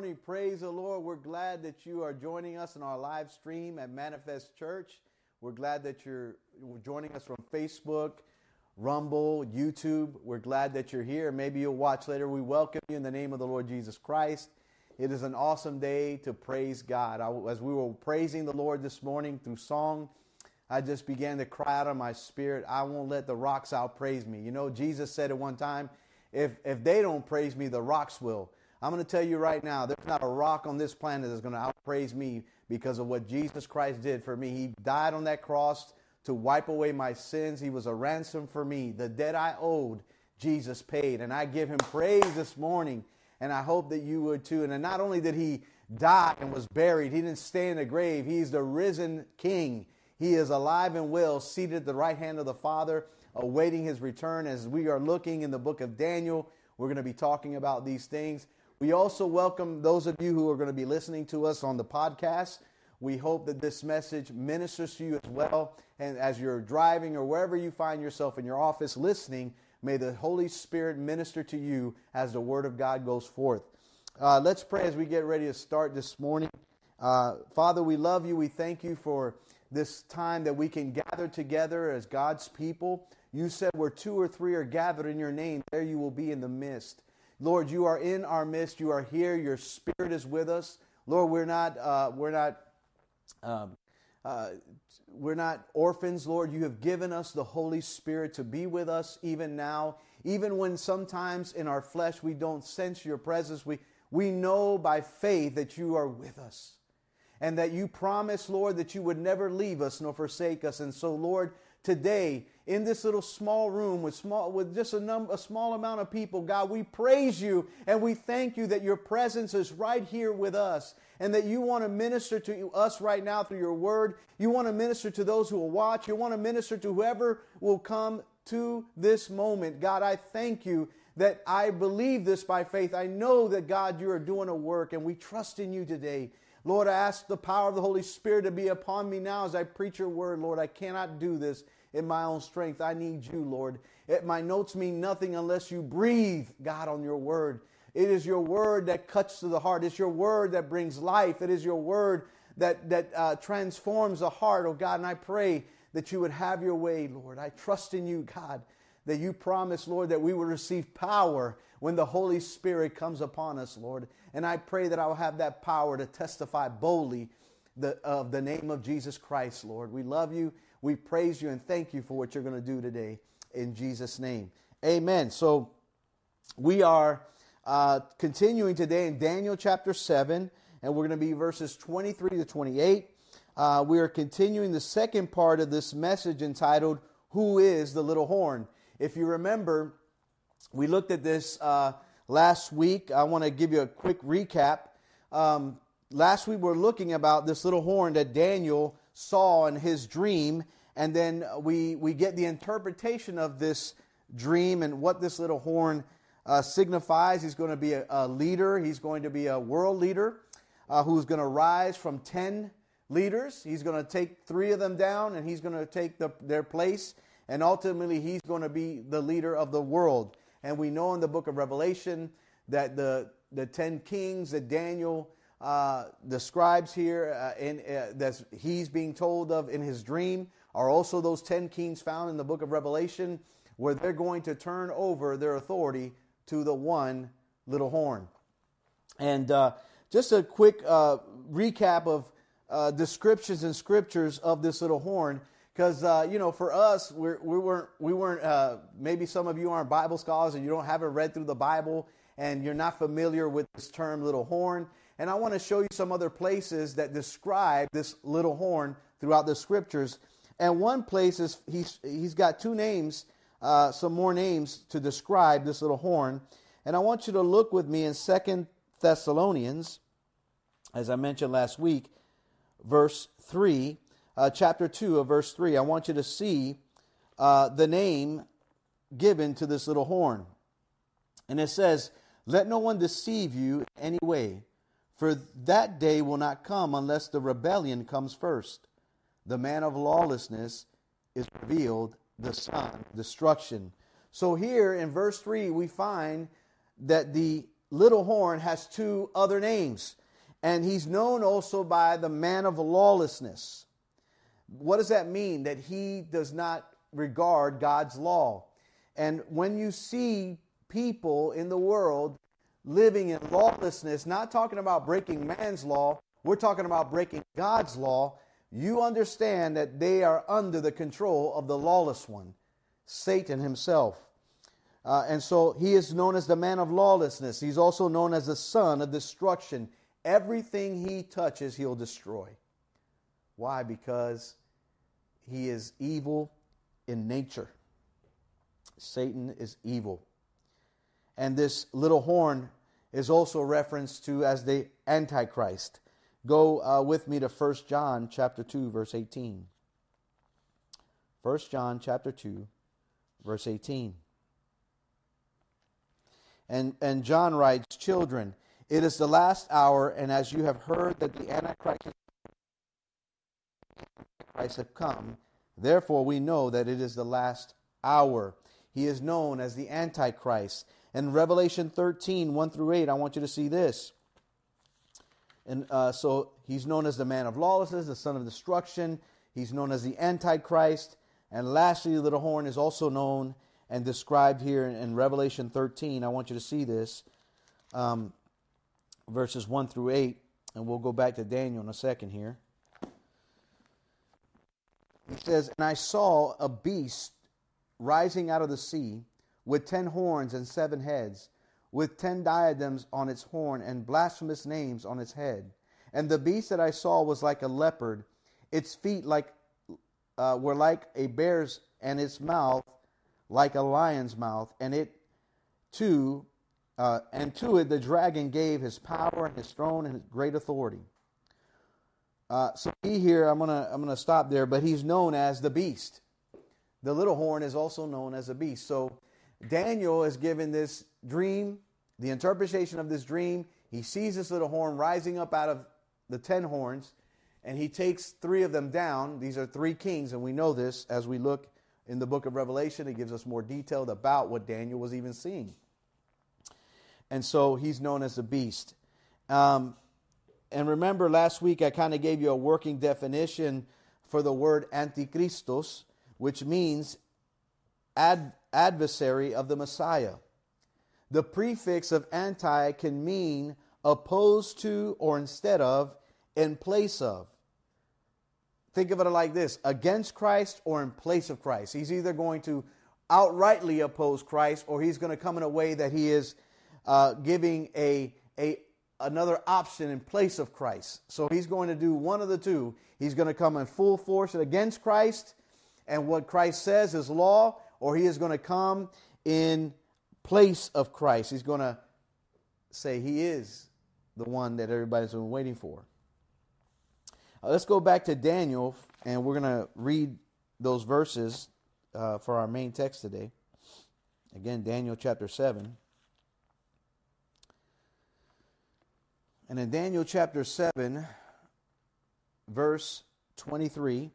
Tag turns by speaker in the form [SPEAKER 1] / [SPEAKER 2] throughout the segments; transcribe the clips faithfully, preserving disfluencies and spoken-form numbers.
[SPEAKER 1] morning. Praise the Lord. We're glad that you are joining us in our live stream at Manifest Church. We're glad that you're joining us from Facebook, Rumble, YouTube. We're glad that you're here. Maybe you'll watch later. We welcome you in the name of the Lord Jesus Christ. It is an awesome day to praise God. I, as we were praising the Lord this morning through song, I just began to cry out of my spirit, I won't let the rocks outpraise me. You know, Jesus said at one time, if, if they don't praise me, the rocks will. I'm going to tell you right now, there's not a rock on this planet that's going to outpraise me because of what Jesus Christ did for me. He died on that cross to wipe away my sins. He was a ransom for me. The debt I owed, Jesus paid. And I give him praise this morning, and I hope that you would too. And not only did he die and was buried, he didn't stay in the grave. He's the risen King. He is alive and well, seated at the right hand of the Father, awaiting his return. As we are looking in the book of Daniel, we're going to be talking about these things. We also welcome those of you who are going to be listening to us on the podcast. We hope that this message ministers to you as well. And as you're driving or wherever you find yourself in your office listening, may the Holy Spirit minister to you as the Word of God goes forth. Uh, let's pray as we get ready to start this morning. Uh, Father, we love you. We thank you for this time that we can gather together as God's people. You said where two or three are gathered in your name, there you will be in the midst. Lord, you are in our midst. You are here. Your Spirit is with us. Lord, we're not uh, we're not um, uh, we're not orphans. Lord, you have given us the Holy Spirit to be with us even now. Even when sometimes in our flesh we don't sense your presence, we we know by faith that you are with us, and that you promised, Lord, that you would never leave us nor forsake us. And so, Lord, today, in this little small room with small with just a, num- a small amount of people, God, we praise you and we thank you that your presence is right here with us and that you want to minister to us right now through your word. You want to minister to those who will watch. You want to minister to whoever will come to this moment. God, I thank you that I believe this by faith. I know that, God, you are doing a work and we trust in you today. Lord, I ask the power of the Holy Spirit to be upon me now as I preach your word. Lord, I cannot do this in my own strength. I need you, Lord. It, my notes mean nothing unless you breathe, God, on your word. It is your word that cuts to the heart. It's your word that brings life. It is your word that, that uh, transforms the heart, oh God. And I pray that you would have your way, Lord. I trust in you, God, that you promise, Lord, that we will receive power when the Holy Spirit comes upon us, Lord. And I pray that I will have that power to testify boldly the, of the name of Jesus Christ, Lord. We love you. We praise you and thank you for what you're going to do today in Jesus' name. Amen. So we are uh, continuing today in Daniel chapter seven, and we're going to be verses twenty-three to twenty-eight. Uh, we are continuing the second part of this message entitled, Who is the Little Horn? If you remember, we looked at this uh, last week. I want to give you a quick recap. Um, last week we were looking about this little horn that Daniel saw in his dream, and then we we get the interpretation of this dream and what this little horn uh, signifies. He's going to be a, a leader. He's going to be a world leader uh, who's going to rise from ten leaders. He's going to take three of them down, and he's going to take the, their place, and ultimately he's going to be the leader of the world. And we know in the book of Revelation that the the ten kings that Daniel uh, describes here, uh, in, uh, that he's being told of in his dream, are also those ten kings found in the book of Revelation, where they're going to turn over their authority to the one little horn. And uh, just a quick uh, recap of uh, descriptions and scriptures of this little horn. Because, uh, you know, for us, we're, we weren't, we weren't uh, maybe some of you aren't Bible scholars and you don't haven't read through the Bible and you're not familiar with this term little horn. And I want to show you some other places that describe this little horn throughout the scriptures. And one place is he's, he's got two names, uh, some more names to describe this little horn. And I want you to look with me in Second Thessalonians, as I mentioned last week, verse three. Uh, chapter two of verse three, I want you to see uh, the name given to this little horn. And it says, let no one deceive you in any way, for that day will not come unless the rebellion comes first. The man of lawlessness is revealed, the son of destruction. So here in verse three, we find that the little horn has two other names, and he's known also by the man of lawlessness. What does that mean? That he does not regard God's law. And when you see people in the world living in lawlessness, not talking about breaking man's law, we're talking about breaking God's law, you understand that they are under the control of the lawless one, Satan himself. Uh, and so he is known as the man of lawlessness. He's also known as the son of destruction. Everything he touches, he'll destroy. Why? Because he is evil in nature. Satan is evil. And this little horn is also referenced to as the Antichrist. Go uh, with me to First John chapter two, verse eighteen. First John chapter two, verse eighteen. And, and John writes, "Children, it is the last hour, and as you have heard that the Antichrist have come, therefore we know that it is the last hour." He is known as the Antichrist. In Revelation thirteen, one through eight, I want you to see this. And uh, so he's known as the man of lawlessness, the son of destruction. He's known as the Antichrist. And lastly, the little horn is also known and described here in, in Revelation thirteen. I want you to see this. Um, verses one through eight. And we'll go back to Daniel in a second here. He says, "And I saw a beast rising out of the sea, with ten horns and seven heads, with ten diadems on its horn and blasphemous names on its head. And the beast that I saw was like a leopard, its feet like uh, were like a bear's, and its mouth like a lion's mouth. And it too, uh, and to it the dragon gave his power and his throne and his great authority." Uh, so he here, I'm gonna I'm gonna stop there, but he's known as the beast. The little horn is also known as a beast. So Daniel is given this dream, the interpretation of this dream. He sees this little horn rising up out of the ten horns, and he takes three of them down. These are three kings, and we know this as we look in the book of Revelation. It gives us more detail about what Daniel was even seeing. And so he's known as the beast. Um, and remember, last week I kind of gave you a working definition for the word Antichristos, which means ad- adversary of the Messiah. The prefix of anti can mean opposed to or instead of, in place of. Think of it like this: against Christ or in place of Christ. He's either going to outrightly oppose Christ, or he's going to come in a way that he is uh, giving a, a another option in place of Christ. So he's going to do one of the two. He's going to come in full force against Christ and what Christ says is law, or he is going to come in place of Christ. He's going to say he is the one that everybody's been waiting for. Uh, let's go back to Daniel, and we're going to read those verses uh, for our main text today. Again, Daniel chapter seven. And in Daniel chapter seven, verse twenty-three,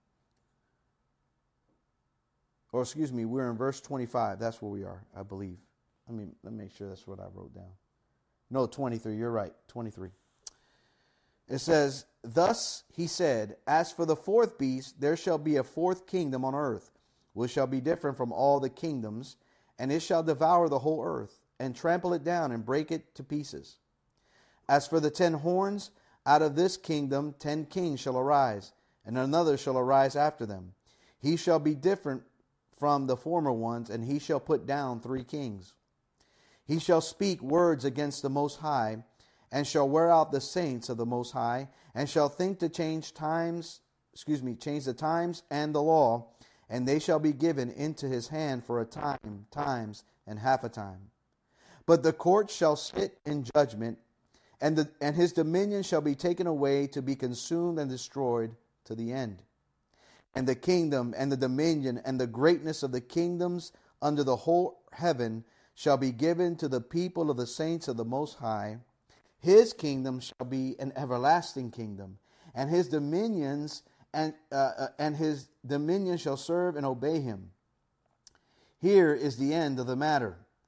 [SPEAKER 1] or excuse me, we're in verse twenty-five. That's where we are, I believe. Let me, let me make sure that's what I wrote down. No, twenty-three. You're right, twenty-three. It says, "Thus he said, as for the fourth beast, there shall be a fourth kingdom on earth, which shall be different from all the kingdoms, and it shall devour the whole earth, and trample it down, and break it to pieces. As for the ten horns, out of this kingdom ten kings shall arise, and another shall arise after them. He shall be different from the former ones, and he shall put down three kings. He shall speak words against the Most High, and shall wear out the saints of the Most High, and shall think to change times, excuse me, change the times and the law, and they shall be given into his hand for a time, times, and half a time. But the court shall sit in judgment, and the and his dominion shall be taken away to be consumed and destroyed to the end. And the kingdom and the dominion and the greatness of the kingdoms under the whole heaven shall be given to the people of the saints of the Most High. His kingdom shall be an everlasting kingdom, and his dominions and uh, and his dominion shall serve and obey him. Here is the end of the matter.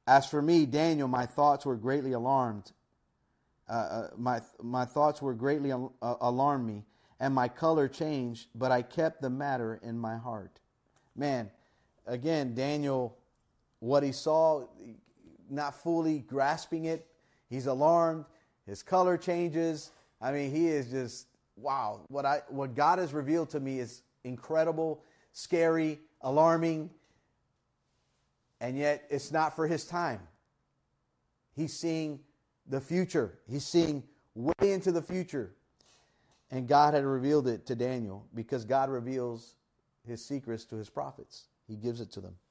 [SPEAKER 1] As for me, Daniel, my thoughts were greatly alarmed. Uh, uh, my my thoughts were greatly al- uh, alarmed me, and my color changed, but I kept the matter in my heart. Man, again, Daniel, what he saw, not fully grasping it. He's alarmed. His color changes. I mean, he is just, wow. What I what God has revealed to me is incredible, scary, alarming, and yet it's not for his time. He's seeing the future. He's seeing way into the future. And God had revealed it to Daniel because God reveals his secrets to his prophets. He gives it to them.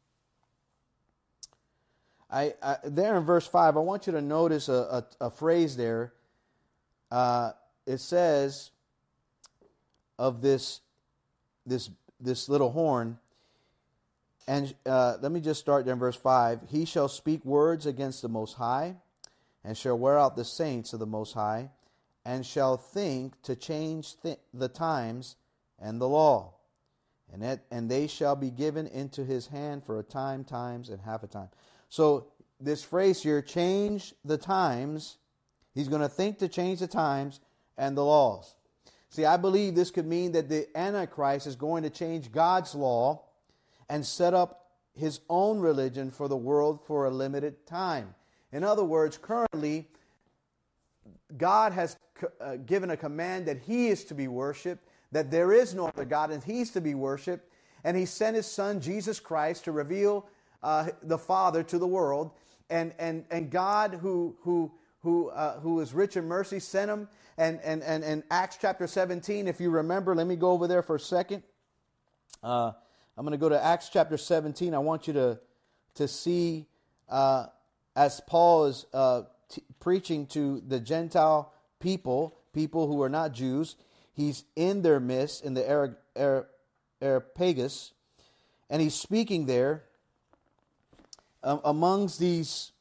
[SPEAKER 1] I, I there in verse five, I want you to notice a, a, a phrase there. Uh, it says of this, this, this little horn, and uh, let me just start there in verse five. He shall speak words against the Most High, and shall wear out the saints of the Most High, and shall think to change th- the times and the law. And that, and they shall be given into his hand for a time, times, and half a time. So this phrase here, change the times, he's going to think to change the times and the laws. See, I believe this could mean that the Antichrist is going to change God's law and set up his own religion for the world for a limited time. In other words, currently, God has uh, given a command that he is to be worshipped, that there is no other God, and he's to be worshipped. And he sent his son, Jesus Christ, to reveal uh, the Father to the world. And and and God, who who who uh, who is rich in mercy, sent him. And and and in Acts chapter seventeen, if you remember, let me go over there for a second. Uh, I'm going to go to Acts chapter seventeen. I want you to to see uh, as Paul is uh, t- preaching to the Gentile people, people who are not Jews. He's in their midst, in the Areopagus, and he's speaking there um, amongst these,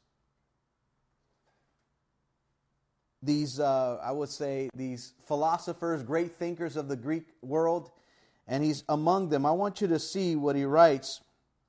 [SPEAKER 1] these uh, I would say, these philosophers, great thinkers of the Greek world, and he's among them. I want you to see what he writes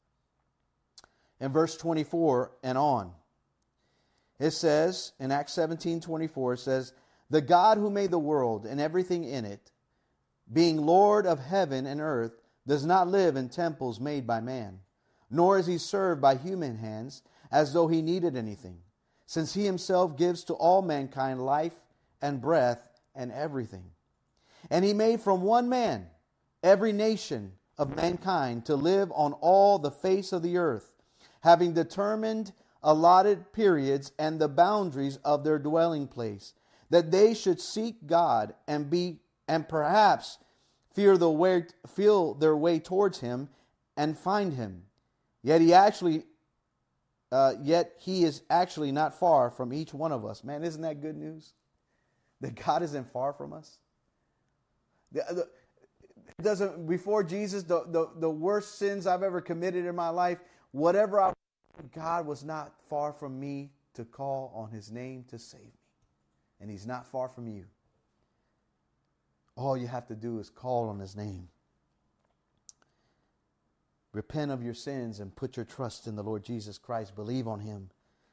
[SPEAKER 1] in verse twenty-four and on. It says, in Acts seventeen twenty-four, it says, "The God who made the world and everything in it, being Lord of heaven and earth, does not live in temples made by man, nor is he served by human hands as though he needed anything, since he himself gives to all mankind life and breath and everything. And he made from one man every nation of mankind to live on all the face of the earth, having determined allotted periods and the boundaries of their dwelling place, that they should seek God and be and perhaps fear the way, feel their way towards him and find him. Yet he actually, uh, yet he is actually not far from each one of us." Man, isn't that good news? That God isn't far from us. The, the, it doesn't. Before Jesus, the, the the worst sins I've ever committed in my life, whatever I, God was not far from me to call on his name to save me. And he's not far from you. All you have to do is call on his name. Repent of your sins and put your trust in the Lord Jesus Christ. Believe on him.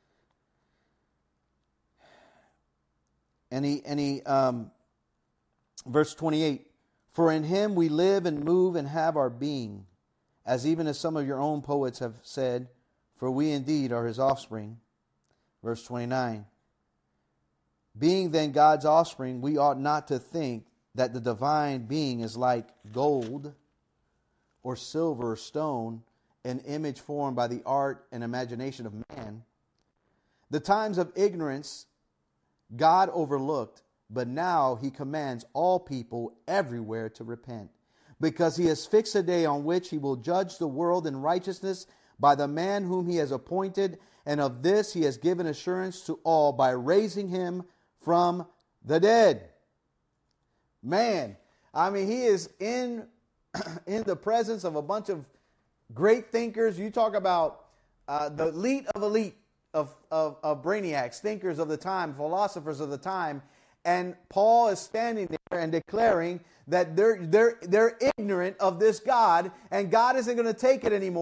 [SPEAKER 1] And he, and he um, verse twenty-eight, "For in him we live and move and have our being, as even as some of your own poets have said, for we indeed are his offspring." Verse twenty-nine, "Being then God's offspring, we ought not to think that the divine being is like gold or silver or stone, an image formed by the art and imagination of man. The times of ignorance God overlooked, but now he commands all people everywhere to repent, because he has fixed a day on which he will judge the world in righteousness by the man whom he has appointed, and of this he has given assurance to all by raising him from the dead." Man, I mean, he is in, in the presence of a bunch of great thinkers. You talk about uh, the elite of elite of, of, of brainiacs, thinkers of the time, philosophers of the time. And Paul is standing there and declaring that they're, they're, they're ignorant of this God, and God isn't going to take it anymore.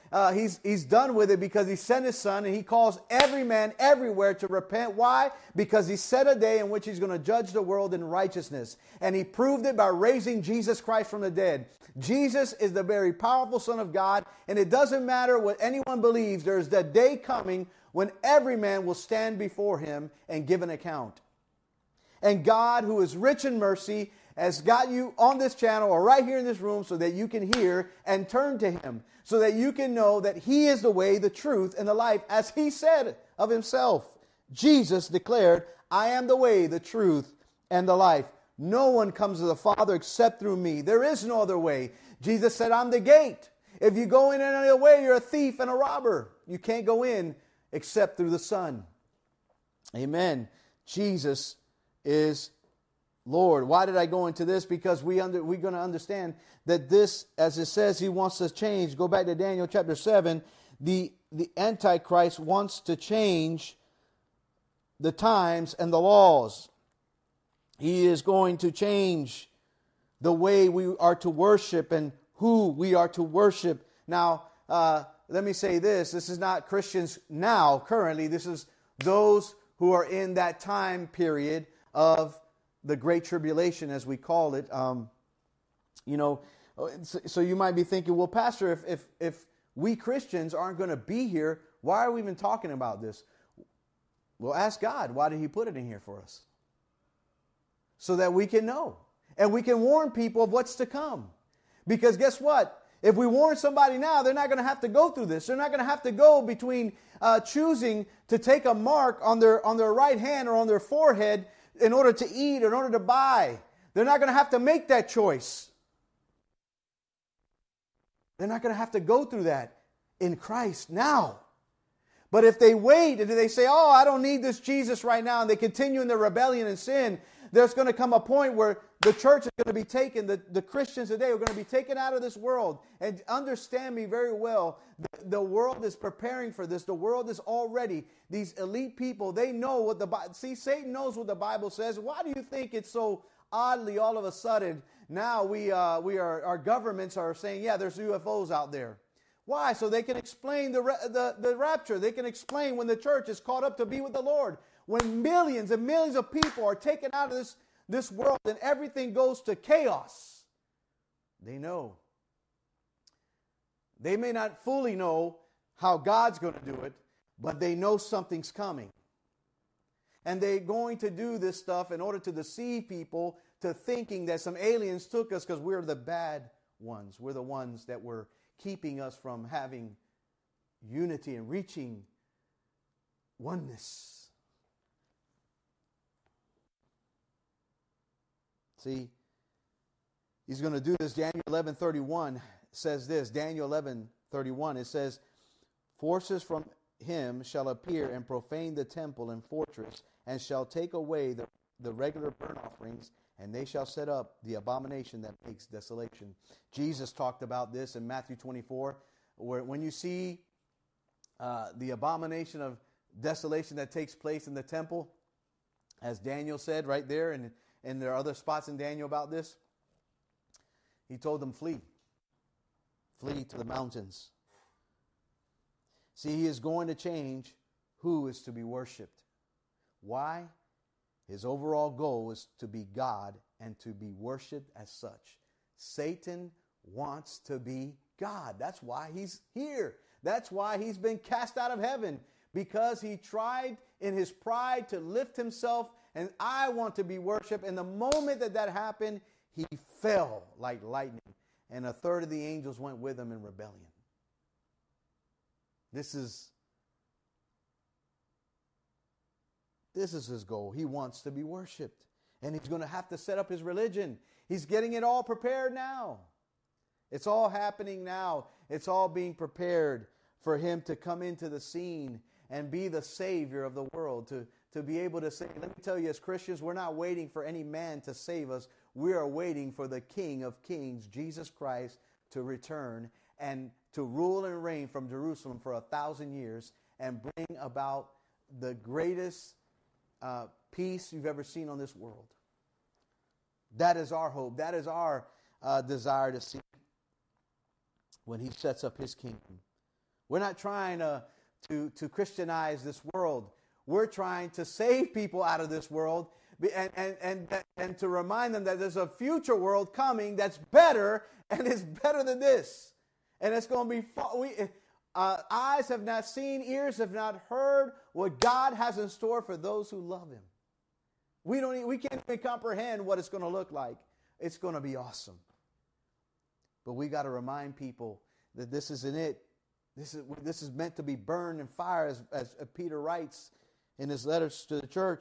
[SPEAKER 1] uh, he's, he's done with it because he sent his son, and he calls every man everywhere to repent. Why? Because he set a day in which he's going to judge the world in righteousness. And he proved it by raising Jesus Christ from the dead. Jesus is the very powerful Son of God, and it doesn't matter what anyone believes. There's the day coming when every man will stand before him and give an account. And God, who is rich in mercy, has got you on this channel or right here in this room so that you can hear and turn to him, so that you can know that he is the way, the truth, and the life, as he said of himself. Jesus declared, I am the way, the truth, and the life. No one comes to the Father except through me. There is no other way. Jesus said, I'm the gate. If you go in any other way, you're a thief and a robber. You can't go in except through the Son. Amen. Jesus is Lord. Why did I go into this? Because we under, we're going to understand that this, as it says, he wants to change. Go back to Daniel chapter seven. The, the Antichrist wants to change the times and the laws. He is going to change the way we are to worship and who we are to worship. Now, uh, let me say this. This is not Christians now, currently. This is those who are in that time period of the Great Tribulation, as we call it. Um, you know, so, so you might be thinking, well, Pastor, if, if, if we Christians aren't going to be here, why are we even talking about this? Well, ask God, why did he put it in here for us? So that we can know. And we can warn people of what's to come. Because guess what? If we warn somebody now, they're not going to have to go through this. They're not going to have to go between uh, choosing to take a mark on their, on their right hand or on their forehead in order to eat, or in order to buy. They're not going to have to make that choice. They're not going to have to go through that in Christ now. But if they wait and they say, oh, I don't need this Jesus right now, and they continue in their rebellion and sin, there's going to come a point where the church is going to be taken, the, the Christians today are going to be taken out of this world. And understand me very well, the, the world is preparing for this. The world is already, these elite people, they know what the Bible, see, Satan knows what the Bible says. Why do you think it's so oddly all of a sudden now we, uh, we are, our governments are saying, yeah, there's U F Os out there. Why? So they can explain the, the, the rapture. They can explain when the church is caught up to be with the Lord. When millions and millions of people are taken out of this, this world and everything goes to chaos, they know. They may not fully know how God's going to do it, but they know something's coming. And they're going to do this stuff in order to deceive people to thinking that some aliens took us because we're the bad ones. We're the ones that were keeping us from having unity and reaching oneness. See, he's going to do this. Daniel eleven thirty-one says this. Daniel eleven thirty-one, it says, forces from him shall appear and profane the temple and fortress, and shall take away the, the regular burnt offerings, and they shall set up the abomination that makes desolation. Jesus talked about this in Matthew twenty-four, where when you see uh, the abomination of desolation that takes place in the temple, as Daniel said right there, and, and there are other spots in Daniel about this, he told them, flee. Flee to the mountains. See, he is going to change who is to be worshipped. Why? His overall goal is to be God and to be worshipped as such. Satan wants to be God. That's why he's here. That's why he's been cast out of heaven, because he tried in his pride to lift himself, and I want to be worshipped. And the moment that that happened, he fell like lightning, and a third of the angels went with him in rebellion. This is This is his goal. He wants to be worshipped. And he's going to have to set up his religion. He's getting it all prepared now. It's all happening now. It's all being prepared for him to come into the scene and be the Savior of the world. To, to be able to say, let me tell you, as Christians, we're not waiting for any man to save us. We are waiting for the King of Kings, Jesus Christ, to return and to rule and reign from Jerusalem for a thousand years and bring about the greatest Uh, peace you've ever seen on this world. That is our hope. That is our uh, desire to see when he sets up his kingdom. We're not trying to, to, to Christianize this world. We're trying to save people out of this world and, and, and, and to remind them that there's a future world coming that's better and is better than this. And it's going to be, we, uh, eyes have not seen, ears have not heard what God has in store for those who love him. We don't, we can't even comprehend what it's going to look like. It's going to be awesome. But we got to remind people that this isn't it. This is, this is meant to be burned in fire, as, as Peter writes in his letters to the church.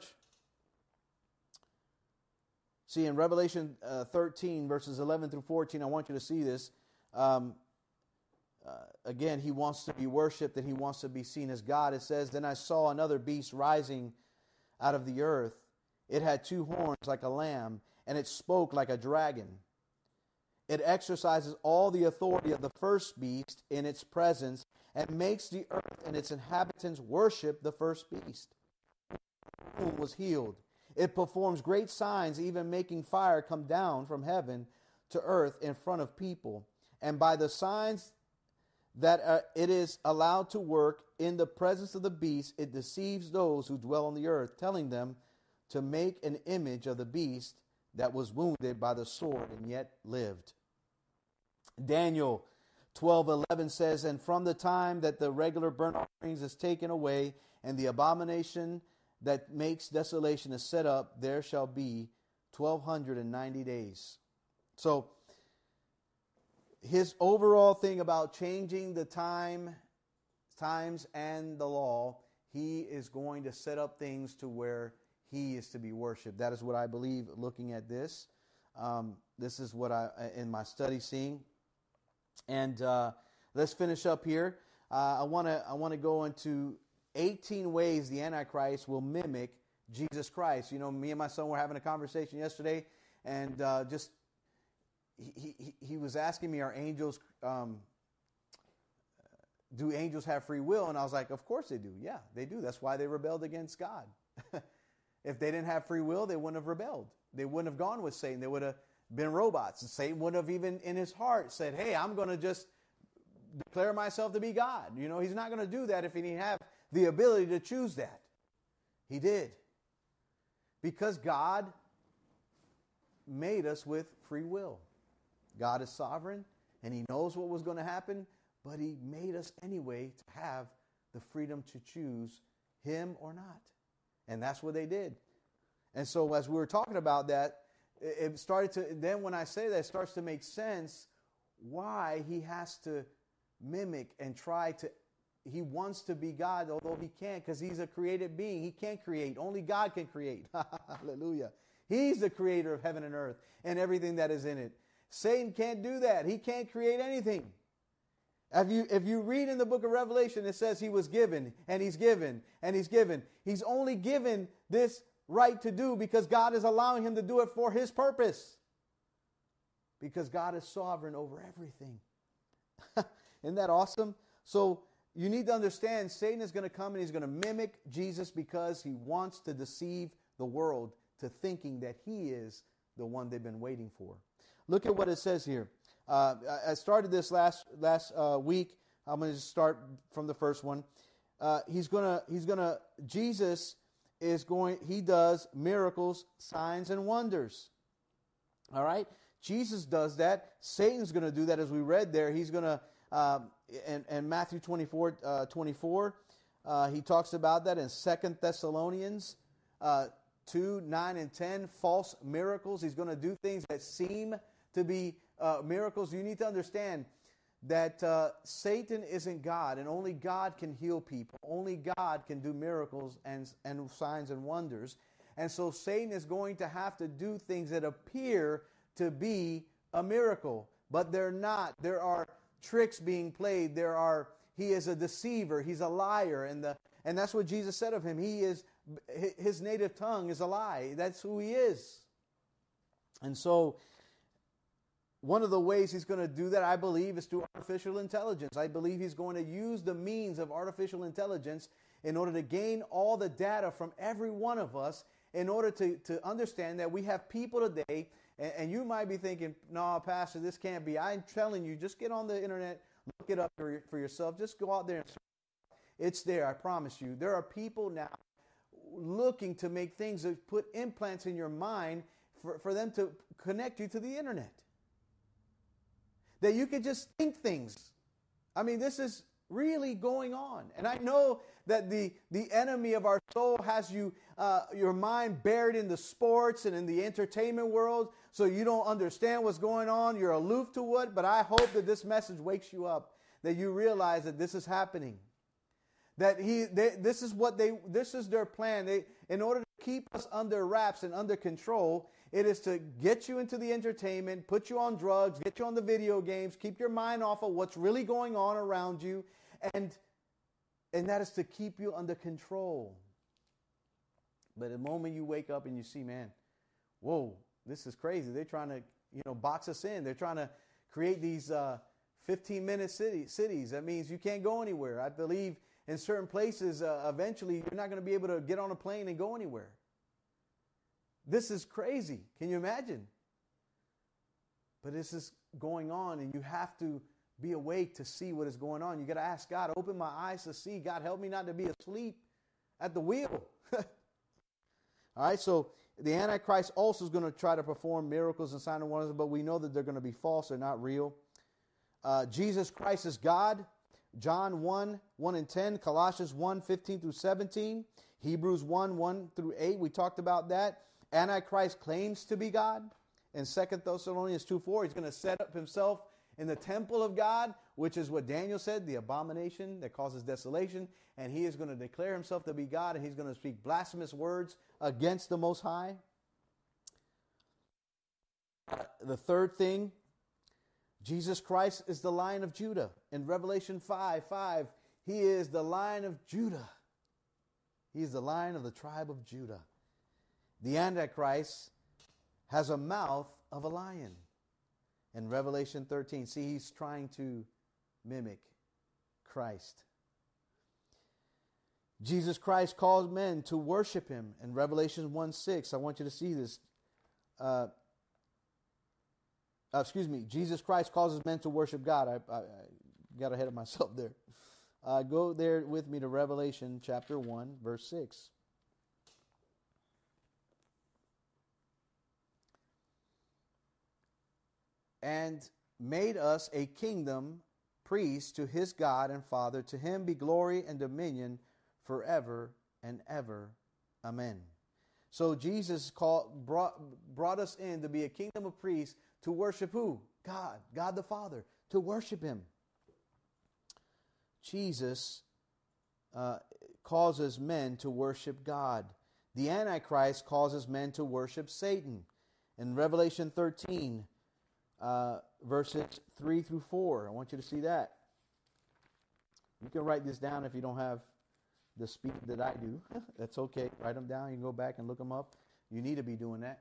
[SPEAKER 1] See, in Revelation uh, thirteen, verses eleven through fourteen, I want you to see this. Um, uh, again, he wants to be worshipped and he wants to be seen as God. It says, "Then I saw another beast rising out of the earth. It had two horns like a lamb, and it spoke like a dragon. It exercises all the authority of the first beast in its presence and makes the earth and its inhabitants worship the first beast, who was healed. It performs great signs, even making fire come down from heaven to earth in front of people. And by the signs that uh, it is allowed to work in the presence of the beast, it deceives those who dwell on the earth, telling them to make an image of the beast that was wounded by the sword and yet lived." Daniel twelve eleven says, "And from the time that the regular burnt offerings is taken away, and the abomination that makes desolation is set up, there shall be twelve ninety days." So, his overall thing about changing the time, times and the law, he is going to set up things to where he is to be worshipped. That is what I believe looking at this. Um, this is what I, in my study, seeing. And uh, let's finish up here. Uh, I want to I want to go into eighteen ways the Antichrist will mimic Jesus Christ. You know, me and my son were having a conversation yesterday, and uh, just he, he he was asking me, "Are angels? Um, do angels have free will?" And I was like, "Of course they do. Yeah, they do. That's why they rebelled against God. If they didn't have free will, they wouldn't have rebelled. They wouldn't have gone with Satan. They would have been robots. And Satan wouldn't have even in his heart said, 'Hey, I'm going to just declare myself to be God.' You know, he's not going to do that if he didn't have the ability to choose that. He did. Because God made us with free will. God is sovereign, and he knows what was going to happen, but he made us anyway to have the freedom to choose him or not. And that's what they did. And so as we were talking about that, it started to, then when I say that, it starts to make sense why he has to mimic and try to, he wants to be God, although he can't, because he's a created being. He can't create. Only God can create. Hallelujah. He's the creator of heaven and earth and everything that is in it. Satan can't do that. He can't create anything. If you, if you read in the book of Revelation, it says he was given, and he's given, and he's given. He's only given this right to do because God is allowing him to do it for his purpose. Because God is sovereign over everything. Isn't that awesome? So you need to understand Satan is going to come and he's going to mimic Jesus because he wants to deceive the world to thinking that he is the one they've been waiting for. Look at what it says here. Uh, I started this last last uh, week. I'm going to start from the first one. Uh, he's gonna he's gonna Jesus is going. He does miracles, signs, and wonders. All right, Jesus does that. Satan's going to do that, as we read there. He's going to um, in, in Matthew twenty-four, uh, twenty-four. Uh, he talks about that in Second Thessalonians uh, two, nine, and ten. False miracles. He's going to do things that seem to be Uh, miracles. You need to understand that uh, Satan isn't God, and only God can heal people. Only God can do miracles and, and signs and wonders. And so Satan is going to have to do things that appear to be a miracle, but they're not. There are tricks being played. There are. He is a deceiver. He's a liar, and the and that's what Jesus said of him. He is. His native tongue is a lie. That's who he is. And so, one of the ways he's going to do that, I believe, is through artificial intelligence. I believe he's going to use the means of artificial intelligence in order to gain all the data from every one of us in order to, to understand that we have people today, and, and you might be thinking, no, Pastor, this can't be. I'm telling you, just get on the internet, Look it up for, for yourself. Just go out there and it's there, I promise you. There are people now looking to make things that put implants in your mind for, for them to connect you to the internet. That you could just think things. I mean, this is really going on. And I know that the, the enemy of our soul has you, uh, your mind buried in the sports and in the entertainment world, so you don't understand what's going on. You're aloof to it, but I hope that this message wakes you up, that you realize that this is happening. That he, they, this is what they, this is their plan. They, in order to keep us under wraps and under control, it is to get you into the entertainment, put you on drugs, get you on the video games, keep your mind off of what's really going on around you, and, and that is to keep you under control. But the moment you wake up and you see, man, whoa, this is crazy. They're trying to, you know, box us in. They're trying to create these uh, fifteen-minute city, cities. That means you can't go anywhere. I believe in certain places, uh, eventually, you're not going to be able to get on a plane and go anywhere. This is crazy. Can you imagine? But this is going on, and you have to be awake to see what is going on. You got to ask God, open my eyes to see. God, help me not to be asleep at the wheel. All right, so the Antichrist also is going to try to perform miracles and signs and wonders, but we know that they're going to be false. They're not real. Uh, Jesus Christ is God. John one, one and ten, Colossians one, fifteen through seventeen, Hebrews one, one through eight. We talked about that. Antichrist claims to be God. In Second Thessalonians two, four, he's going to set up himself in the temple of God, which is what Daniel said, the abomination that causes desolation. And he is going to declare himself to be God, and he's going to speak blasphemous words against the Most High. Uh, the third thing, Jesus Christ is the Lion of Judah. In Revelation five, five, he is the Lion of Judah. He is the Lion of the tribe of Judah. The Antichrist has a mouth of a lion. In Revelation thirteen, see, he's trying to mimic Christ. Jesus Christ calls men to worship him. In Revelation one, six, I want you to see this. Uh, uh, excuse me, Jesus Christ causes men to worship God. I, I, I got ahead of myself there. Uh, go there with me to Revelation chapter one, verse six. And made us a kingdom, priests to his God and Father. To him be glory and dominion forever and ever. Amen. So Jesus called, brought, brought us in to be a kingdom of priests to worship who? God, God the Father, to worship him. Jesus uh, causes men to worship God. The Antichrist causes men to worship Satan. In Revelation thirteen, uh, verses three through four, I want you to see that. You can write this down if you don't have the speed that I do. That's okay. Write them down. You can go back and look them up. You need to be doing that,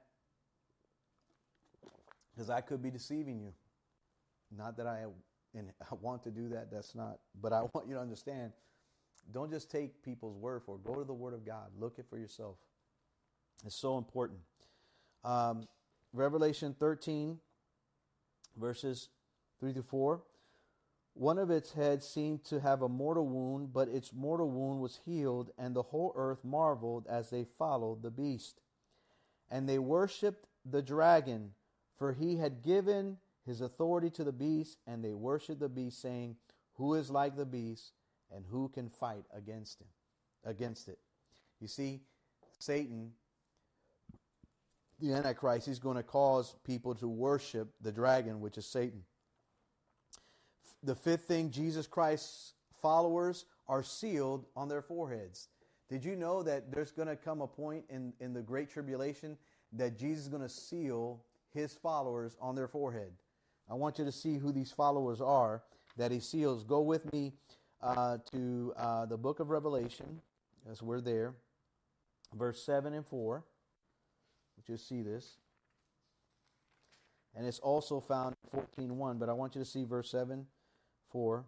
[SPEAKER 1] because I could be deceiving you. Not that I, and I want to do that. That's not. But I want you to understand, don't just take people's word for it. Go to the Word of God. Look it for yourself. It's so important. Um, Revelation thirteen, verses three through four. One of its heads seemed to have a mortal wound, but its mortal wound was healed, and the whole earth marveled as they followed the beast. And they worshipped the dragon, for he had given his authority to the beast, and they worshipped the beast, saying, who is like the beast, and who can fight against him, against it? You see, Satan, the Antichrist, he's going to cause people to worship the dragon, which is Satan. The fifth thing, Jesus Christ's followers are sealed on their foreheads. Did you know that there's going to come a point in, in the Great Tribulation that Jesus is going to seal his followers on their forehead? I want you to see who these followers are that he seals. Go with me uh, to uh, the book of Revelation, as we're there, verse seven and four. You'll see this. And it's also found in fourteen one, but I want you to see verse seven, four.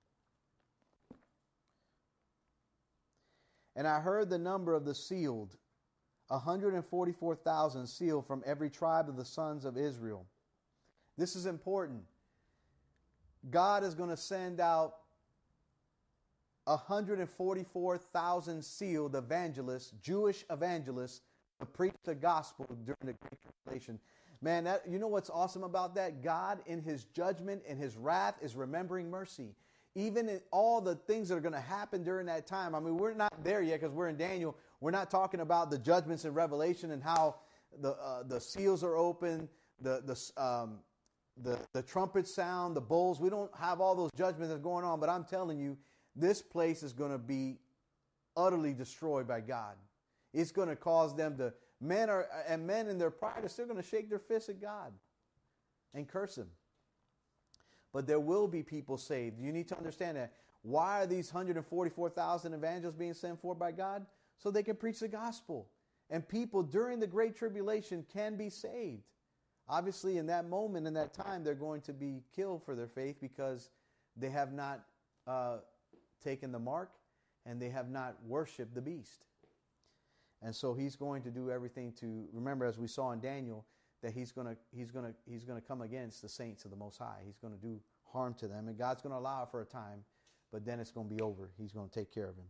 [SPEAKER 1] And I heard the number of the sealed, one hundred forty-four thousand sealed from every tribe of the sons of Israel. This is important. God is going to send out one hundred forty-four thousand sealed evangelists, Jewish evangelists, to preach the gospel during the Great Tribulation. Man, that, you know what's awesome about that? God, in his judgment and his wrath, is remembering mercy. Even in all the things that are going to happen during that time. I mean, we're not there yet because we're in Daniel. We're not talking about the judgments in Revelation and how the uh, the seals are open, the the um, the the trumpets sound, the bowls. We don't have all those judgments that's going on. But I'm telling you, this place is going to be utterly destroyed by God. It's going to cause them to, men are, and men in their pride are still going to shake their fists at God and curse him. But there will be people saved. You need to understand that. Why are these one hundred forty-four thousand evangelists being sent forth by God? So they can preach the gospel. And people during the Great Tribulation can be saved. Obviously, in that moment, in that time, they're going to be killed for their faith because they have not uh, taken the mark and they have not worshiped the beast. And so he's going to do everything to, remember, as we saw in Daniel, that he's going to he's going to he's going to come against the saints of the Most High. He's going to do harm to them, and God's going to allow it for a time, but then it's going to be over. He's going to take care of him.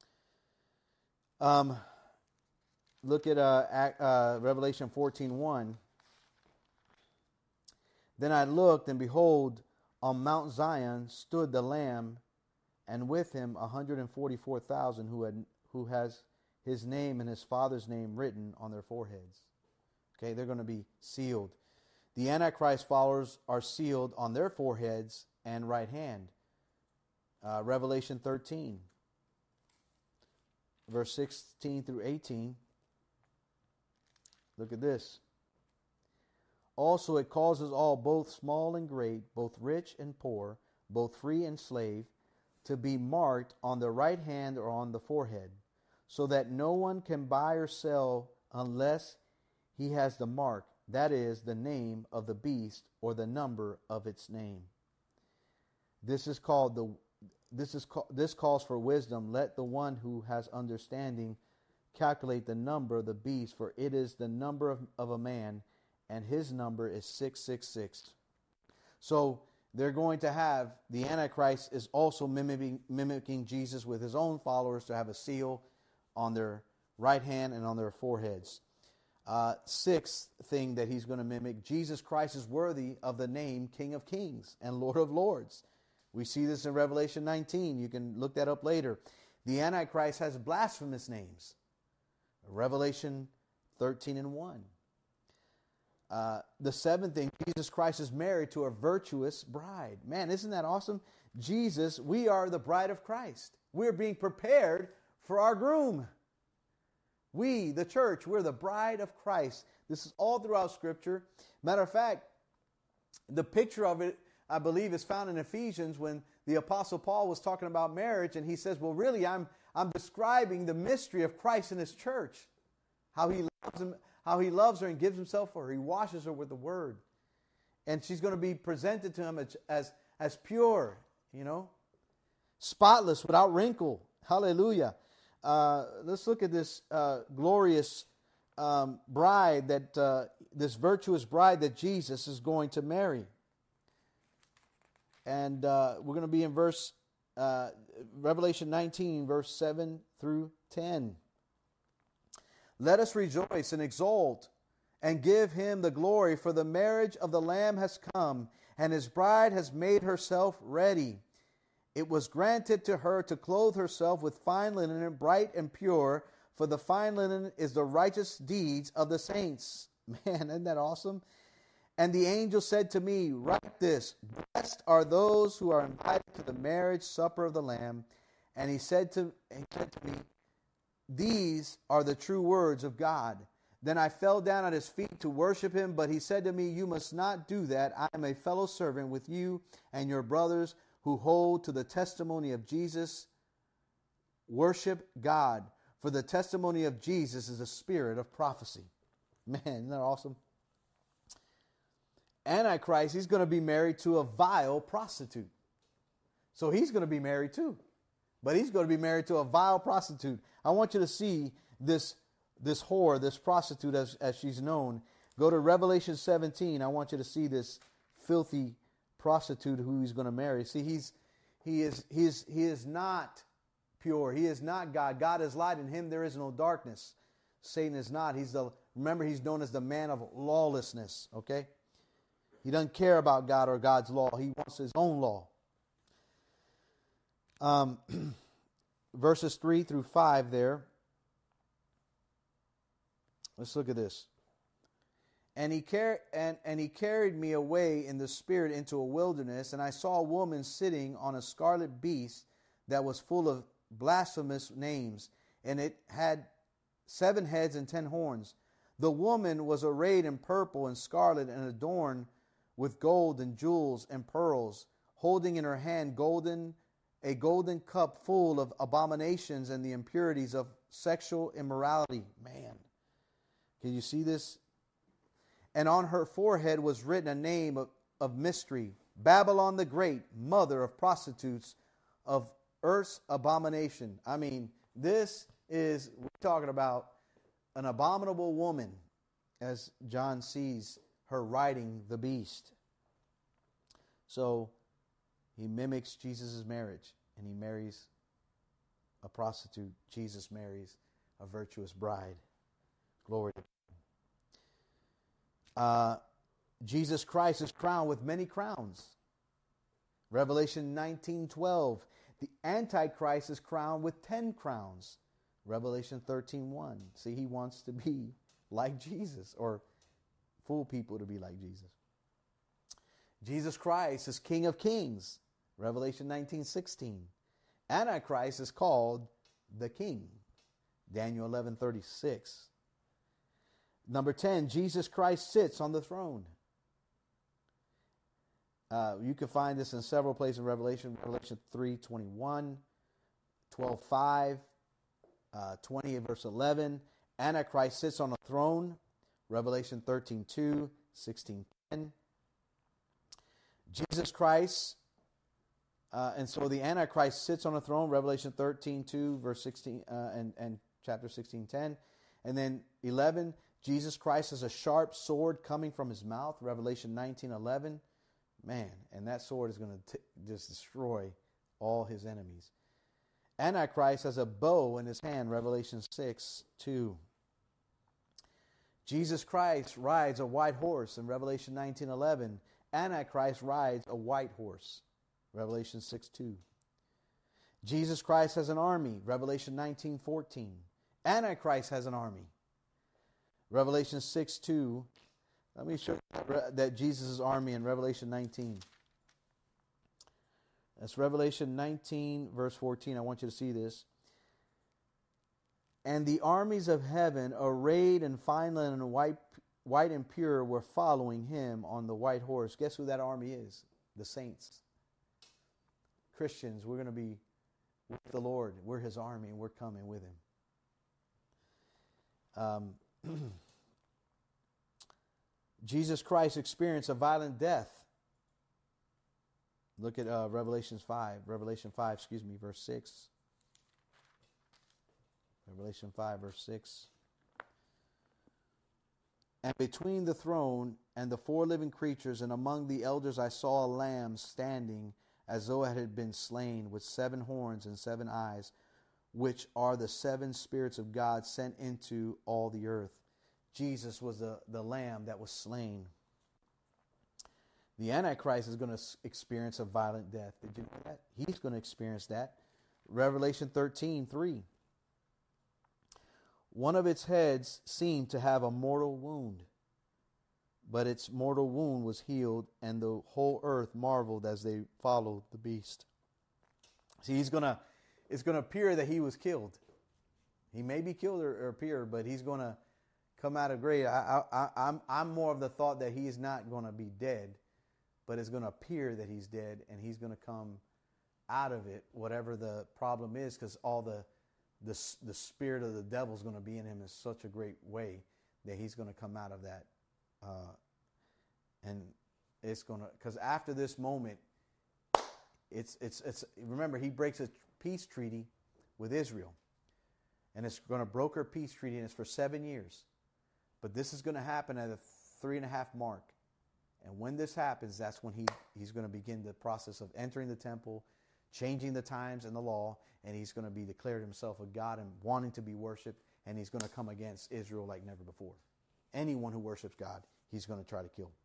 [SPEAKER 1] Um, look at uh, uh, Revelation fourteen one. Then I looked, and behold, on Mount Zion stood the Lamb, and with him a hundred and forty-four thousand who had who has his name and his Father's name written on their foreheads. Okay, they're going to be sealed. The Antichrist followers are sealed on their foreheads and right hand. Uh, Revelation thirteen, verse sixteen through eighteen. Look at this. Also it causes all, both small and great, both rich and poor, both free and slave, to be marked on the right hand or on the forehead, so that no one can buy or sell unless he has the mark, that is, the name of the beast or the number of its name. This is called the this is this calls for wisdom. Let the one who has understanding calculate the number of the beast, for it is the number of, of a man, and his number is six six six. So they're going to have, the Antichrist is also mimicking, mimicking Jesus with his own followers to have a seal on their right hand and on their foreheads. Uh, sixth thing that he's going to mimic, Jesus Christ is worthy of the name King of Kings and Lord of Lords. We see this in Revelation nineteen. You can look that up later. The Antichrist has blasphemous names. Revelation thirteen and one. Uh, the seventh thing, Jesus Christ is married to a virtuous bride. Man, isn't that awesome? Jesus, we are the bride of Christ. We're being prepared for our groom. We, the church, we're the bride of Christ. This is all throughout Scripture. Matter of fact, the picture of it, I believe, is found in Ephesians when the Apostle Paul was talking about marriage, and he says, well, really, I'm I'm describing the mystery of Christ in his church, how he loves him, how he loves her and gives himself for her. He washes her with the word. And she's going to be presented to him as, as, as pure, you know, spotless, without wrinkle. Hallelujah. Uh, let's look at this uh, glorious um, bride, that uh, this virtuous bride that Jesus is going to marry. And uh, we're going to be in verse uh, Revelation nineteen, verse seven through ten. Let us rejoice and exult and give him the glory, for the marriage of the Lamb has come, and his bride has made herself ready. It was granted to her to clothe herself with fine linen, bright and pure, for the fine linen is the righteous deeds of the saints. Man, isn't that awesome? And the angel said to me, write this, blessed are those who are invited to the marriage supper of the Lamb. And he said to, he said to me, these are the true words of God. Then I fell down at his feet to worship him, but he said to me, you must not do that. I am a fellow servant with you and your brothers who hold to the testimony of Jesus. Worship God, for the testimony of Jesus is a spirit of prophecy. Man, isn't that awesome? Antichrist, he's going to be married to a vile prostitute. So he's going to be married too. But he's going to be married to a vile prostitute. I want you to see this, this whore, this prostitute as, as she's known. Go to Revelation seventeen. I want you to see this filthy prostitute who he's going to marry. See, he's he is he is he is not pure. He is not God. God is light. In him there is no darkness. Satan is not. He's the remember he's known as the man of lawlessness. Okay, he doesn't care about God or God's law. He wants his own law. Um, verses three through five there. Let's look at this. And he, car- and, and he carried me away in the spirit into a wilderness, and I saw a woman sitting on a scarlet beast that was full of blasphemous names, and it had seven heads and ten horns. The woman was arrayed in purple and scarlet and adorned with gold and jewels and pearls, holding in her hand golden a golden cup full of abominations and the impurities of sexual immorality. Man, can you see this? And on her forehead was written a name of, of mystery, Babylon the Great, mother of prostitutes, of earth's abomination. I mean, this is, we're talking about an abominable woman as John sees her riding the beast. So he mimics Jesus' marriage and he marries a prostitute. Jesus marries a virtuous bride. Glory to God. Uh, Jesus Christ is crowned with many crowns. Revelation nineteen twelve. The Antichrist is crowned with ten crowns. Revelation thirteen one. See, he wants to be like Jesus, or fool people to be like Jesus. Jesus Christ is King of Kings. Revelation nineteen sixteen. Antichrist is called the King. Daniel eleven thirty-six. Number ten, Jesus Christ sits on the throne. Uh, you can find this in several places in Revelation. Revelation three twenty-one, twelve five, uh, twenty verse eleven. Antichrist sits on a throne. Revelation thirteen two, sixteen ten. Jesus Christ, uh, and so the Antichrist sits on a throne. Revelation thirteen two, verse sixteen, uh, and, and chapter sixteen ten. And then eleven, Jesus Christ has a sharp sword coming from his mouth. Revelation nineteen eleven. Man, and that sword is going to just destroy all his enemies. Antichrist has a bow in his hand. Revelation six two. Jesus Christ rides a white horse in Revelation nineteen eleven. Antichrist rides a white horse. Revelation six two. Jesus Christ has an army. Revelation nineteen fourteen. Antichrist has an army. Revelation six two. Let me show you that Jesus' army in Revelation nineteen. That's Revelation nineteen, verse fourteen. I want you to see this. And the armies of heaven, arrayed in fine linen and white, white and pure, were following him on the white horse. Guess who that army is? The saints. Christians, we're going to be with the Lord. We're his army, and we're coming with him. Um... Jesus Christ experienced a violent death. Look at uh, Revelation five. Revelation five, excuse me, verse six. Revelation five, verse six. And between the throne and the four living creatures and among the elders I saw a lamb standing as though it had been slain, with seven horns and seven eyes, which are the seven spirits of God sent into all the earth. Jesus was the, the lamb that was slain. The Antichrist is going to experience a violent death. Did you know that? He's going to experience that. Revelation thirteen three. One of its heads seemed to have a mortal wound, but its mortal wound was healed, and the whole earth marveled as they followed the beast. See, he's going to, it's going to appear that he was killed. He may be killed or, or appear, but he's going to come out of grave. I, I, I, I'm, I'm more of the thought that he's not going to be dead, but it's going to appear that he's dead, and he's going to come out of it, whatever the problem is, because all the, the the spirit of the devil is going to be in him in such a great way that he's going to come out of that, uh, and it's going to, because after this moment, it's it's it's. Remember, he breaks a peace treaty with Israel, and it's going to broker peace treaty, and it's for seven years. But this is going to happen at a three and a half mark. And when this happens, that's when he, he's going to begin the process of entering the temple, changing the times and the law, and he's going to be declared himself a God and wanting to be worshipped, and he's going to come against Israel like never before. Anyone who worships God, he's going to try to kill.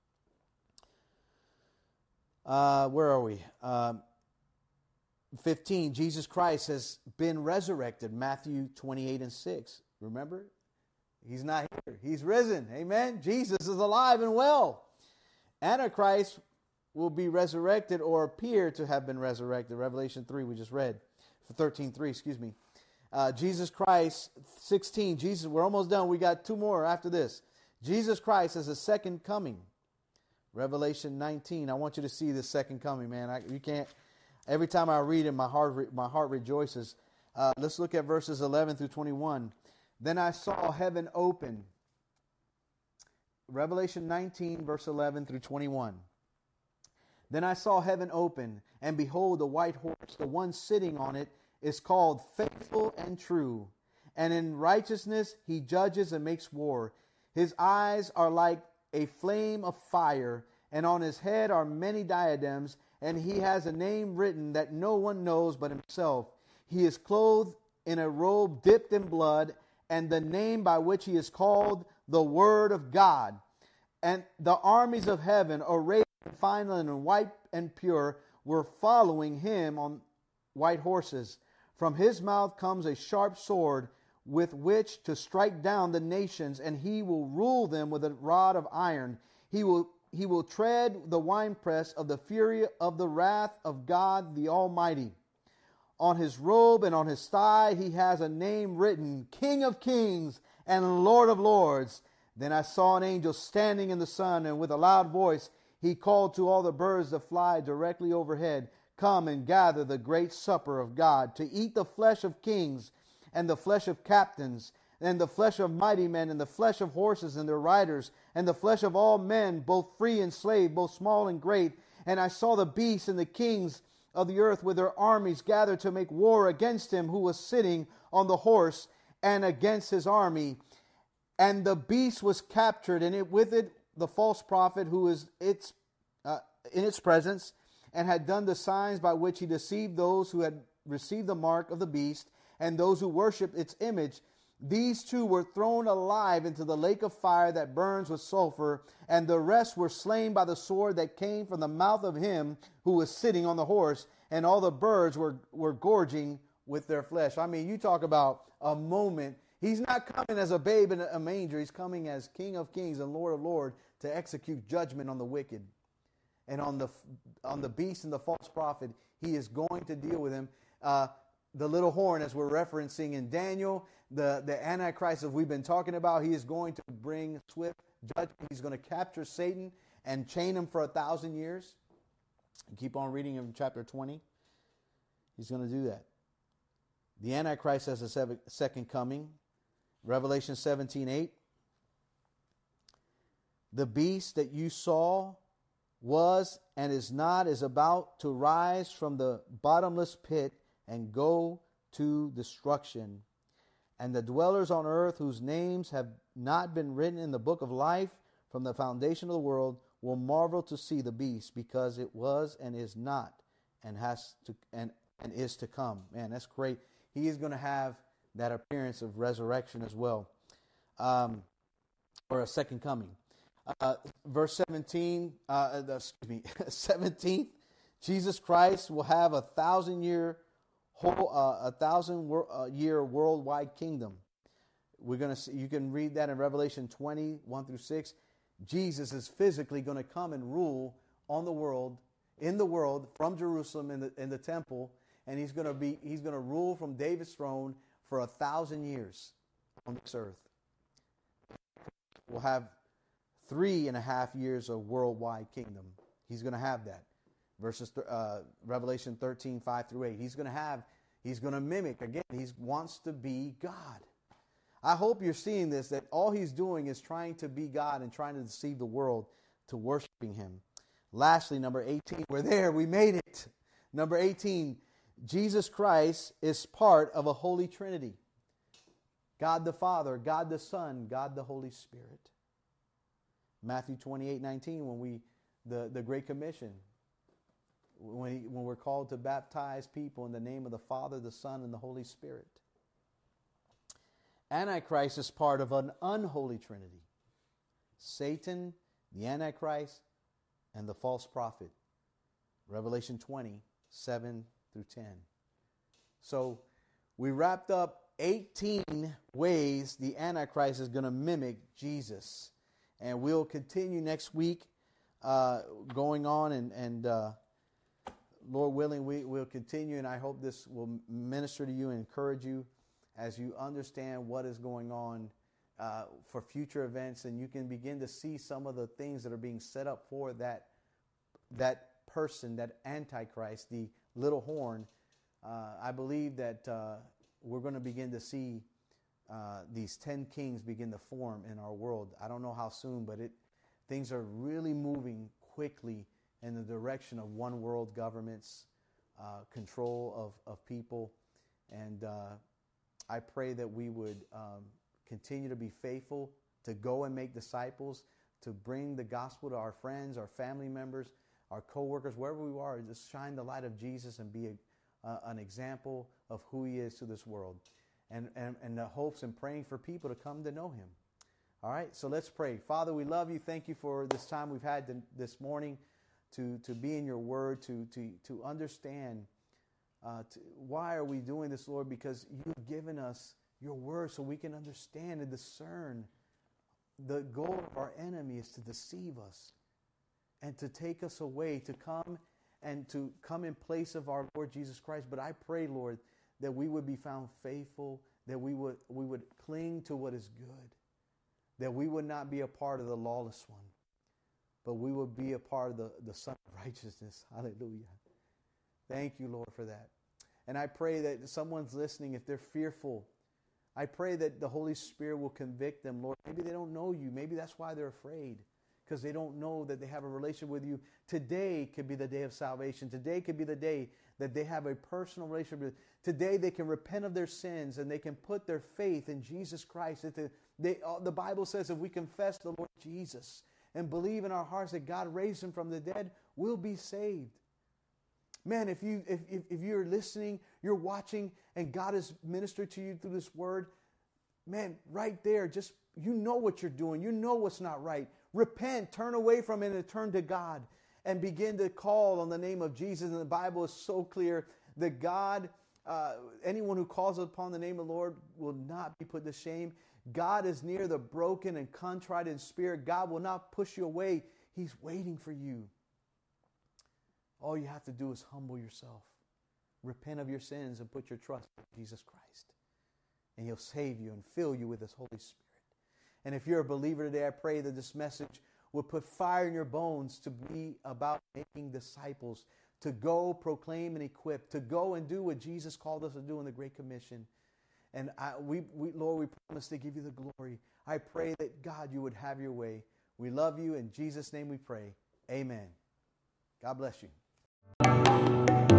[SPEAKER 1] Uh, where are we? Um, fifteen, Jesus Christ has been resurrected, Matthew twenty-eight and six. Remember? He's not here. He's risen. Amen? Jesus is alive and well. Antichrist will be resurrected or appear to have been resurrected. Revelation three, we just read. thirteen three, excuse me. Uh, Jesus Christ, sixteen. Jesus, we're almost done. We got two more after this. Jesus Christ is a second coming. Revelation nineteen. I want you to see the second coming, man. I, you can't. Every time I read it, my heart, my heart rejoices. Uh, let's look at verses eleven through twenty-one. Then I saw heaven open. Revelation nineteen, verse eleven through twenty-one. Then I saw heaven open, and behold, a white horse. The one sitting on it is called Faithful and True, and in righteousness he judges and makes war. His eyes are like a flame of fire, and on his head are many diadems, and he has a name written that no one knows but himself. He is clothed in a robe dipped in blood, and the name by which he is called, the Word of God. And the armies of heaven, arrayed in fine linen, white and pure, were following him on white horses. From his mouth comes a sharp sword, with which to strike down the nations, and he will rule them with a rod of iron. He will he will tread the winepress of the fury of the wrath of God the Almighty. On his robe and on his thigh he has a name written, King of Kings and Lord of Lords. Then I saw an angel standing in the sun, and with a loud voice he called to all the birds that fly directly overhead, Come and gather the great supper of God, to eat the flesh of kings, and the flesh of captains, and the flesh of mighty men, and the flesh of horses and their riders, and the flesh of all men, both free and slave, both small and great. And I saw the beasts and the kings of the earth with their armies gathered to make war against him who was sitting on the horse and against his army. And the beast was captured, and it with it the false prophet who is its uh, in its presence, and had done the signs by which he deceived those who had received the mark of the beast and those who worshipped its image. These two were thrown alive into the lake of fire that burns with sulfur, and the rest were slain by the sword that came from the mouth of him who was sitting on the horse, and all the birds were, were gorging with their flesh. I mean, you talk about a moment. He's not coming as a babe in a manger. He's coming as King of Kings and Lord of Lords to execute judgment on the wicked. And on the on the beast and the false prophet, he is going to deal with him. Uh, the little horn, as we're referencing in Daniel, the, the Antichrist that we've been talking about, he is going to bring swift judgment. He's going to capture Satan and chain him for a thousand years. You keep on reading in chapter twenty. He's going to do that. The Antichrist has a second coming. Revelation seventeen eight. The beast that you saw was and is not is about to rise from the bottomless pit and go to destruction. And the dwellers on earth whose names have not been written in the book of life from the foundation of the world will marvel to see the beast, because it was and is not and has to and, and is to come. Man, that's great. He is going to have that appearance of resurrection as well, um, or a second coming. Uh, verse seventeen, uh, excuse me, seventeenth, Jesus Christ will have a thousand year whole, uh, a thousand wor- uh, year worldwide kingdom. We're gonna see, you can read that in Revelation twenty, one through six. Jesus is physically going to come and rule on the world, in the world, from Jerusalem in the in the temple, and he's going to be he's going to rule from David's throne for a thousand years on this earth. We'll have three and a half years of worldwide kingdom. He's going to have that. Verses uh, Revelation thirteen, five through eight. He's going to have, he's going to mimic. Again, he wants to be God. I hope you're seeing this, that all he's doing is trying to be God and trying to deceive the world to worshiping him. Lastly, number eighteen. We're there. We made it. Number eighteen. Jesus Christ is part of a Holy Trinity. God the Father, God the Son, God the Holy Spirit. Matthew twenty-eight nineteen, when we, the, the Great Commission, when, he, when we're called to baptize people in the name of the Father, the Son, and the Holy Spirit. Antichrist is part of an unholy trinity. Satan, the Antichrist, and the false prophet. Revelation twenty, seven through ten. So we wrapped up eighteen ways the Antichrist is going to mimic Jesus. And we'll continue next week uh, going on, and, and uh, Lord willing, we will continue, and I hope this will minister to you and encourage you as you understand what is going on uh, for future events, and you can begin to see some of the things that are being set up for that that person, that Antichrist, the little horn. Uh, I believe that uh, we're going to begin to see uh, these ten kings begin to form in our world. I don't know how soon, but it things are really moving quickly in the direction of one world government's uh, control of, of people. And uh, I pray that we would um, continue to be faithful, to go and make disciples, to bring the gospel to our friends, our family members, our co-workers, wherever we are. Just shine the light of Jesus and be a, uh, an example of who he is to this world. And, and, and the hopes and praying for people to come to know him. All right, so let's pray. Father, we love you. Thank you for this time we've had to, this morning to, to be in your word, to, to, to understand uh, to, why are we doing this, Lord? Because you've given us your word so we can understand and discern. The goal of our enemy is to deceive us and to take us away, to come and to come in place of our Lord Jesus Christ. But I pray, Lord, that we would be found faithful, that we would we would cling to what is good, that we would not be a part of the lawless one, but we would be a part of the, the Son of Righteousness. Hallelujah. Thank you, Lord, for that. And I pray that someone's listening, if they're fearful, I pray that the Holy Spirit will convict them, Lord. Maybe they don't know you. Maybe that's why they're afraid, because they don't know that they have a relationship with you. Today could be the day of salvation. Today could be the day that they have a personal relationship with you. Today they can repent of their sins and they can put their faith in Jesus Christ. That they, the Bible says if we confess the Lord Jesus and believe in our hearts that God raised him from the dead, we'll be saved. Man, if, you, if, if, if you're listening, you're watching, and God has ministered to you through this word, man, right there, just you know what you're doing. You know what's not right. Repent, turn away from it, and turn to God and begin to call on the name of Jesus. And the Bible is so clear that God, uh, anyone who calls upon the name of the Lord will not be put to shame. God is near the broken and contrite in spirit. God will not push you away. He's waiting for you. All you have to do is humble yourself, repent of your sins, and put your trust in Jesus Christ. And he'll save you and fill you with his Holy Spirit. And if you're a believer today, I pray that this message will put fire in your bones to be about making disciples, to go proclaim and equip, to go and do what Jesus called us to do in the Great Commission. And I, we, we, Lord, we promise to give you the glory. I pray that, God, you would have your way. We love you. In Jesus' name we pray. Amen. God bless you.